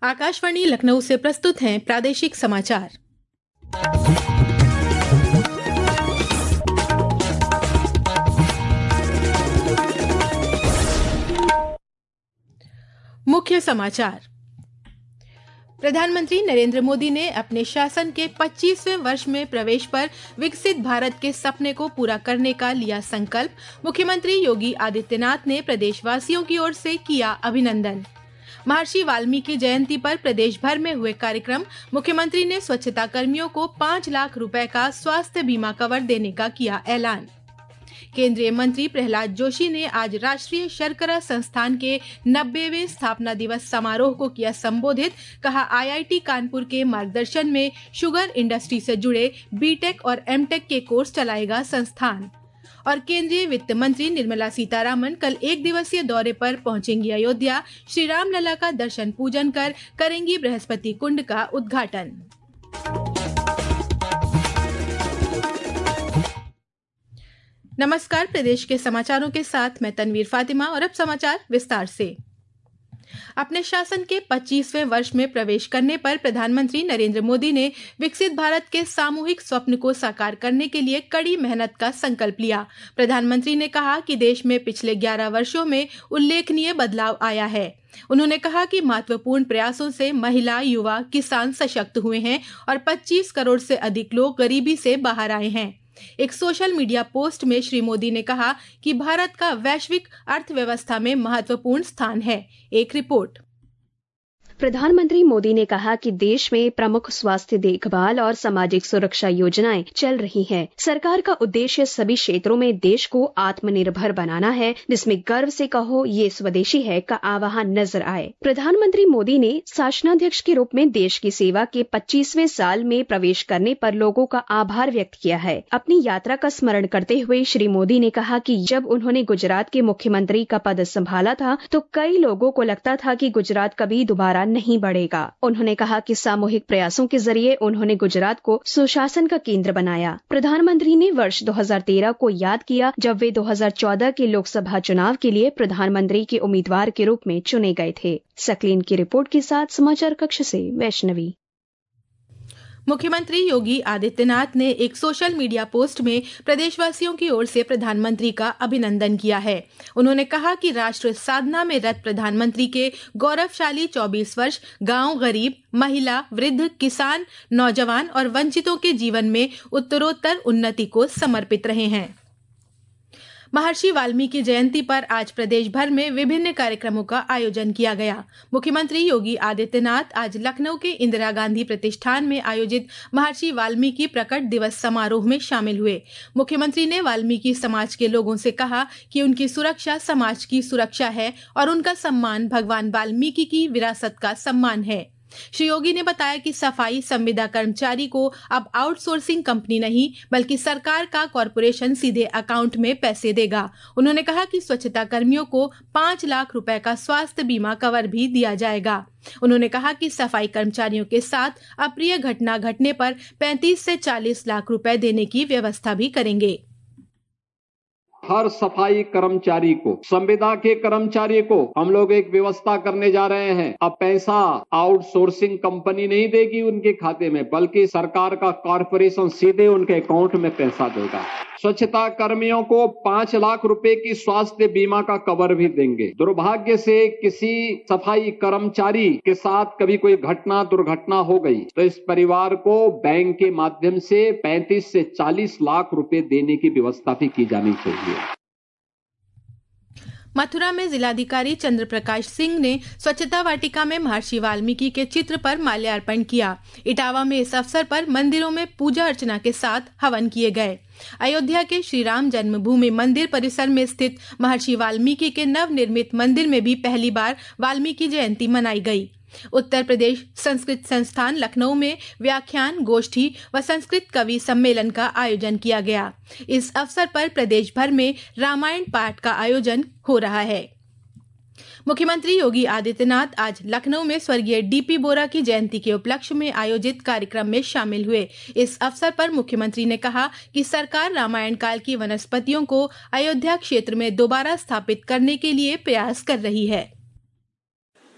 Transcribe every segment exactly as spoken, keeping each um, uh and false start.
आकाशवाणी लखनऊ से प्रस्तुत हैं प्रादेशिक समाचार। मुख्य समाचार। प्रधानमंत्री नरेंद्र मोदी ने अपने शासन के पच्चीसवें वर्ष में प्रवेश पर विकसित भारत के सपने को पूरा करने का लिया संकल्प। मुख्यमंत्री योगी आदित्यनाथ ने प्रदेशवासियों की ओर से किया अभिनंदन। महर्षि वाल्मीकि जयंती पर प्रदेश भर में हुए कार्यक्रम। मुख्यमंत्री ने स्वच्छता कर्मियों को पाँच लाख रुपए का स्वास्थ्य बीमा कवर देने का किया ऐलान। केंद्रीय मंत्री प्रहलाद जोशी ने आज राष्ट्रीय शर्करा संस्थान के नब्बेवें स्थापना दिवस समारोह को किया संबोधित। कहा, आईआईटी कानपुर के मार्गदर्शन में शुगर इंडस्ट्री से जुड़े बीटेक और एमटेक के कोर्स चलाएगा संस्थान। और केंद्रीय वित्त मंत्री निर्मला सीतारामन कल एक दिवसीय दौरे पर पहुंचेंगी अयोध्या। श्री राम लला का दर्शन पूजन कर करेंगी बृहस्पति कुंड का उद्घाटन। नमस्कार, प्रदेश के समाचारों के साथ मैं तनवीर फातिमा और अब समाचार विस्तार से। अपने शासन के पच्चीसवें वर्ष में प्रवेश करने पर प्रधानमंत्री नरेंद्र मोदी ने विकसित भारत के सामूहिक स्वप्न को साकार करने के लिए कड़ी मेहनत का संकल्प लिया। प्रधानमंत्री ने कहा कि देश में पिछले ग्यारह वर्षों में उल्लेखनीय बदलाव आया है। उन्होंने कहा कि महत्वपूर्ण प्रयासों से महिला, युवा, किसान सशक्त हुए हैं और पच्चीस करोड़ से अधिक लोग गरीबी से बाहर आए हैं। एक सोशल मीडिया पोस्ट में श्री मोदी ने कहा कि भारत का वैश्विक अर्थव्यवस्था में महत्वपूर्ण स्थान है। एक रिपोर्ट। प्रधानमंत्री मोदी ने कहा कि देश में प्रमुख स्वास्थ्य देखभाल और सामाजिक सुरक्षा योजनाएं चल रही हैं। सरकार का उद्देश्य सभी क्षेत्रों में देश को आत्मनिर्भर बनाना है, जिसमें गर्व से कहो ये स्वदेशी है का आह्वान नजर आए। प्रधानमंत्री मोदी ने शासनाध्यक्ष के रूप में देश की सेवा के पच्चीसवें साल में प्रवेश करने पर लोगों का आभार व्यक्त किया है। अपनी यात्रा का स्मरण करते हुए श्री मोदी ने कहा कि जब उन्होंने गुजरात के मुख्यमंत्री का पद संभाला था तो कई लोगों को लगता था कि गुजरात कभी दोबारा नहीं बढ़ेगा। उन्होंने कहा कि सामूहिक प्रयासों के जरिए उन्होंने गुजरात को सुशासन का केंद्र बनाया। प्रधानमंत्री ने वर्ष दो हज़ार तेरह को याद किया जब वे दो हज़ार चौदह के लोकसभा चुनाव के लिए प्रधानमंत्री के उम्मीदवार के रूप में चुने गए थे। सकलीन की रिपोर्ट के साथ समाचार कक्ष से वैष्णवी। मुख्यमंत्री योगी आदित्यनाथ ने एक सोशल मीडिया पोस्ट में प्रदेशवासियों की ओर से प्रधानमंत्री का अभिनंदन किया है। उन्होंने कहा कि राष्ट्र साधना में रत प्रधानमंत्री के गौरवशाली चौबीस वर्ष गांव, गरीब, महिला, वृद्ध, किसान, नौजवान और वंचितों के जीवन में उत्तरोत्तर उन्नति को समर्पित रहे हैं। महर्षि वाल्मीकि जयंती पर आज प्रदेश भर में विभिन्न कार्यक्रमों का आयोजन किया गया। मुख्यमंत्री योगी आदित्यनाथ आज लखनऊ के इंदिरा गांधी प्रतिष्ठान में आयोजित महर्षि वाल्मीकि प्रकट दिवस समारोह में शामिल हुए। मुख्यमंत्री ने वाल्मीकि समाज के लोगों से कहा कि उनकी सुरक्षा समाज की सुरक्षा है और उनका सम्मान भगवान वाल्मीकि की विरासत का सम्मान है। श्री योगी ने बताया कि सफाई संविदा कर्मचारी को अब आउटसोर्सिंग कंपनी नहीं बल्कि सरकार का कॉरपोरेशन सीधे अकाउंट में पैसे देगा। उन्होंने कहा कि स्वच्छता कर्मियों को पाँच लाख रुपए का स्वास्थ्य बीमा कवर भी दिया जाएगा। उन्होंने कहा कि सफाई कर्मचारियों के साथ अप्रिय घटना घटने पर पैंतीस से चालीस लाख रुपए देने की व्यवस्था भी करेंगे। हर सफाई कर्मचारी को, संविदा के कर्मचारी को हम लोग एक व्यवस्था करने जा रहे हैं। अब पैसा आउटसोर्सिंग कंपनी नहीं देगी उनके खाते में, बल्कि सरकार का कॉर्पोरेशन सीधे उनके अकाउंट में पैसा देगा। स्वच्छता कर्मियों को पांच लाख रुपए की स्वास्थ्य बीमा का कवर भी देंगे। दुर्भाग्य से किसी सफाई कर्मचारी के साथ कभी कोई घटना दुर्घटना हो गई तो इस परिवार को बैंक के माध्यम से पैंतीस से चालीस लाख रुपए देने की व्यवस्था भी की जानी चाहिए। मथुरा में जिलाधिकारी चंद्र प्रकाश सिंह ने स्वच्छता वाटिका में महर्षि वाल्मीकि के चित्र पर माल्यार्पण किया। इटावा में इस अवसर पर मंदिरों में पूजा अर्चना के साथ हवन किए गए। अयोध्या के श्री राम जन्मभूमि मंदिर परिसर में स्थित महर्षि वाल्मीकि के नवनिर्मित मंदिर में भी पहली बार वाल्मीकि जयंती मनाई गई। उत्तर प्रदेश संस्कृत संस्थान लखनऊ में व्याख्यान, गोष्ठी व संस्कृत कवि सम्मेलन का आयोजन किया गया। इस अवसर पर प्रदेश भर में रामायण पाठ का आयोजन हो रहा है। मुख्यमंत्री योगी आदित्यनाथ आज लखनऊ में स्वर्गीय डीपी बोरा की जयंती के उपलक्ष्य में आयोजित कार्यक्रम में शामिल हुए। इस अवसर पर मुख्यमंत्री ने कहा कि सरकार रामायण काल की वनस्पतियों को अयोध्या क्षेत्र में दोबारा स्थापित करने के लिए प्रयास कर रही है।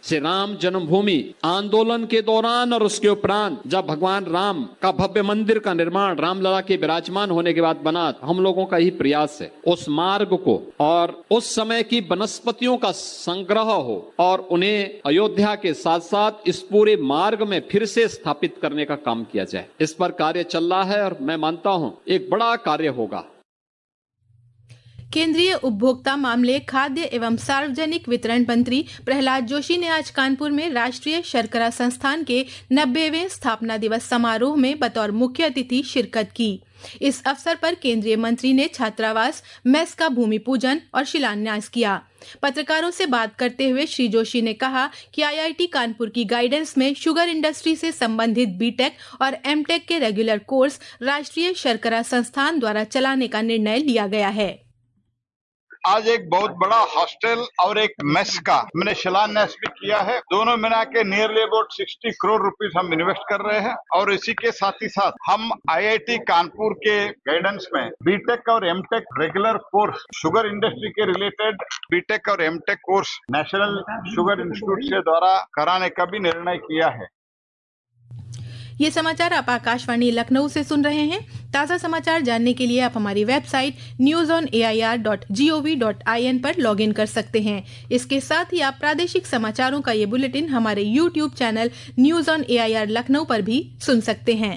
श्री राम जन्मभूमि आंदोलन के दौरान और उसके उपरांत जब भगवान राम का भव्य मंदिर का निर्माण रामलला के विराजमान होने के बाद बना, हम लोगों का ही प्रयास है उस मार्ग को और उस समय की वनस्पतियों का संग्रह हो और उन्हें अयोध्या के साथ साथ इस पूरे मार्ग में फिर से स्थापित करने का काम किया जाए। इस पर कार्य चल रहा है और मैं मानता हूं एक बड़ा कार्य होगा। केंद्रीय उपभोक्ता मामले, खाद्य एवं सार्वजनिक वितरण मंत्री प्रहलाद जोशी ने आज कानपुर में राष्ट्रीय शर्करा संस्थान के नब्बेवें स्थापना दिवस समारोह में बतौर मुख्य अतिथि शिरकत की। इस अवसर पर केंद्रीय मंत्री ने छात्रावास मेस का भूमि पूजन और शिलान्यास किया। पत्रकारों से बात करते हुए श्री जोशी ने कहा कि आईआईटी कानपुर की गाइडेंस में शुगर इंडस्ट्री से संबंधित बीटेक और एमटेक के रेगुलर कोर्स राष्ट्रीय शर्करा संस्थान द्वारा चलाने का निर्णय लिया गया है। आज एक बहुत बड़ा हॉस्टल और एक मेस का मैंने शिलान्यास भी किया है। दोनों मिला के नियरली अबाउट साठ करोड़ रुपीस हम इन्वेस्ट कर रहे हैं और इसी के साथ ही साथ हम आईआईटी कानपुर के गाइडेंस में बीटेक और MTech regular course sugar industry के रिलेटेड बीटेक और MTech course national sugar institute से द्वारा कराने का भी निर्णय किया है। ये समाचार आप आकाशवाणी लखनऊ से सुन रहे हैं। ताज़ा समाचार जानने के लिए आप हमारी website news on A I R dot G O V dot I N पर लॉगिन कर सकते हैं। इसके साथ ही आप प्रादेशिक समाचारों का ये बुलेटिन हमारे YouTube channel news on A I R Lucknow पर भी सुन सकते हैं।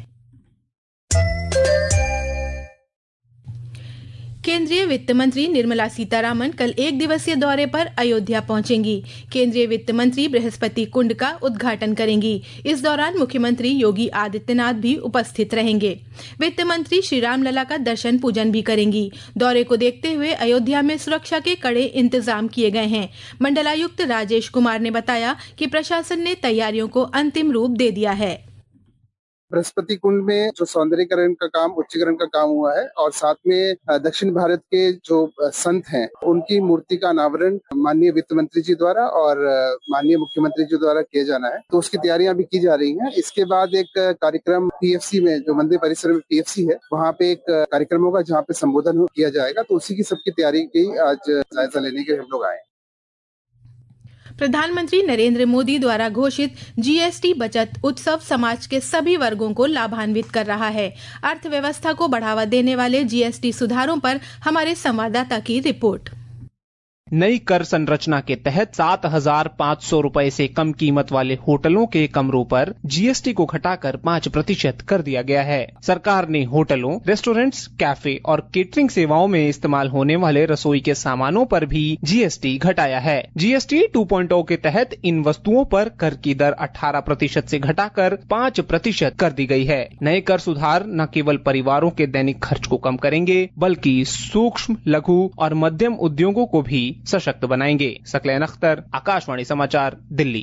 केंद्रीय वित्त मंत्री निर्मला सीतारामन कल एक दिवसीय दौरे पर अयोध्या पहुंचेंगी। केंद्रीय वित्त मंत्री बृहस्पति कुंड का उद्घाटन करेंगी। इस दौरान मुख्यमंत्री योगी आदित्यनाथ भी उपस्थित रहेंगे। वित्त मंत्री श्री रामलला का दर्शन पूजन भी करेंगी। दौरे को देखते हुए अयोध्या में सुरक्षा के कड़े इंतजाम किए गए हैं। मंडलायुक्त राजेश कुमार ने बताया कि प्रशासन ने तैयारियों को अंतिम रूप दे दिया है। बृहस्पति कुंड में जो सौंदर्यीकरण का काम, उच्चीकरण का काम हुआ है और साथ में दक्षिण भारत के जो संत हैं उनकी मूर्ति का अनावरण माननीय वित्त मंत्री जी द्वारा और माननीय मुख्यमंत्री जी द्वारा किया जाना है, तो उसकी तैयारियां भी की जा रही हैं। इसके बाद एक कार्यक्रम पीएफसी में, जो मंदिर परिसर में पीएफसी है, वहाँ पे एक कार्यक्रम होगा जहाँ पे संबोधन किया जाएगा, तो उसी की सबकी तैयारी की आज जायजा लेने के हम लोग आए। प्रधानमंत्री नरेंद्र मोदी द्वारा घोषित जीएसटी बचत उत्सव समाज के सभी वर्गों को लाभान्वित कर रहा है। अर्थव्यवस्था को बढ़ावा देने वाले जीएसटी सुधारों पर हमारे संवाददाता की रिपोर्ट। नई कर संरचना के तहत सात हजार पाँच सौ रूपए से कम कीमत वाले होटलों के कमरों पर जीएसटी को घटाकर पाँच प्रतिशत कर दिया गया है। सरकार ने होटलों, रेस्टोरेंट्स, कैफे और केटरिंग सेवाओं में इस्तेमाल होने वाले रसोई के सामानों पर भी जीएसटी घटाया है। जीएसटी टू पॉइंट ओ के तहत इन वस्तुओं पर कर की दर अठारह प्रतिशत से घटाकर पाँच प्रतिशत कर दी गई है। नए कर सुधार न केवल परिवारों के दैनिक खर्च को कम करेंगे, बल्कि सूक्ष्म, लघु और मध्यम उद्योगों को भी सशक्त बनाएंगे। सकलैन अख्तर, आकाशवाणी समाचार, दिल्ली।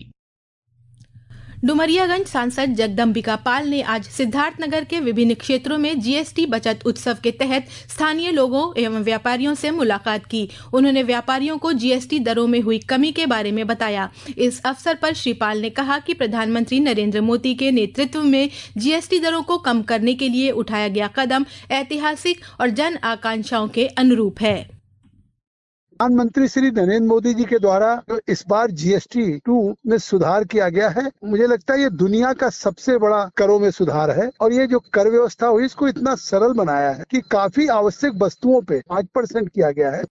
डुमरियागंज सांसद जगदम्बिका पाल ने आज सिद्धार्थनगर के विभिन्न क्षेत्रों में जीएसटी बचत उत्सव के तहत स्थानीय लोगों एवं व्यापारियों से मुलाकात की। उन्होंने व्यापारियों को जीएसटी दरों में हुई कमी के बारे में बताया। इस अवसर पर श्री पाल ने कहा कि प्रधानमंत्री नरेंद्र मोदी के नेतृत्व में जीएसटी दरों को कम करने के लिए उठाया गया कदम ऐतिहासिक और जन आकांक्षाओं के अनुरूप है। प्रधानमंत्री श्री नरेंद्र मोदी जी के द्वारा जो इस बार जीएसटी टू में सुधार किया गया है, मुझे लगता है ये दुनिया का सबसे बड़ा करों में सुधार है। और ये जो कर व्यवस्था हुई, इसको इतना सरल बनाया है कि काफी आवश्यक वस्तुओं पे पाँच परसेंट किया गया है।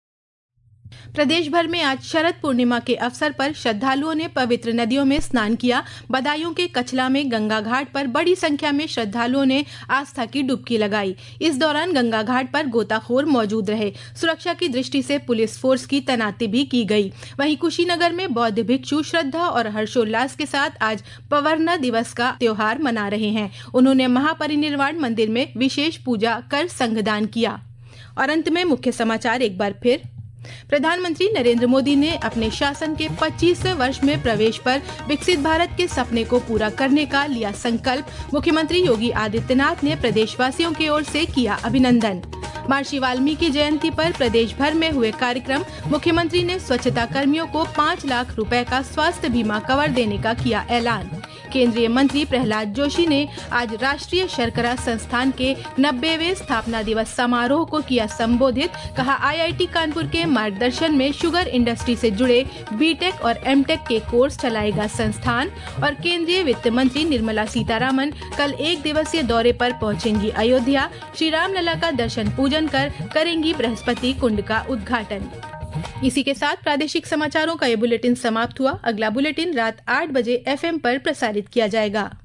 प्रदेश भर में आज शरद पूर्णिमा के अवसर पर श्रद्धालुओं ने पवित्र नदियों में स्नान किया। बदायूं के कचला में गंगा घाट पर बड़ी संख्या में श्रद्धालुओं ने आस्था की डुबकी लगाई। इस दौरान गंगा घाट पर गोताखोर मौजूद रहे। सुरक्षा की दृष्टि से पुलिस फोर्स की तैनाती भी की गई। वहीं कुशीनगर में बौद्ध भिक्षु श्रद्धा और हर्षोल्लास के साथ आज पवरना दिवस का त्योहार मना रहे हैं। उन्होंने महापरिनिर्वाण मंदिर में विशेष पूजा कर संघदान किया। और अंत में मुख्य समाचार एक बार फिर। प्रधानमंत्री नरेंद्र मोदी ने अपने शासन के पच्चीसवें वर्ष में प्रवेश पर विकसित भारत के सपने को पूरा करने का लिया संकल्प। मुख्यमंत्री योगी आदित्यनाथ ने प्रदेशवासियों की ओर से किया अभिनंदन। महर्षि वाल्मीकि जयंती पर प्रदेश भर में हुए कार्यक्रम। मुख्यमंत्री ने स्वच्छता कर्मियों को पाँच लाख रुपए का स्वास्थ्य बीमा कवर देने का किया ऐलान। केंद्रीय मंत्री प्रहलाद जोशी ने आज राष्ट्रीय शर्करा संस्थान के नब्बेवें स्थापना दिवस समारोह को किया संबोधित। कहा, आईआईटी कानपुर के मार्गदर्शन में शुगर इंडस्ट्री से जुड़े बीटेक और एमटेक के कोर्स चलाएगा संस्थान। और केंद्रीय वित्त मंत्री निर्मला सीतारामन कल एक दिवसीय दौरे पर पहुंचेंगी अयोध्या। श्री रामलला का दर्शन पूजन कर करेंगी बृहस्पति कुंड का उद्घाटन। इसी के साथ प्रादेशिक समाचारों का ये बुलेटिन समाप्त हुआ। अगला बुलेटिन रात आठ बजे एफएम पर प्रसारित किया जाएगा।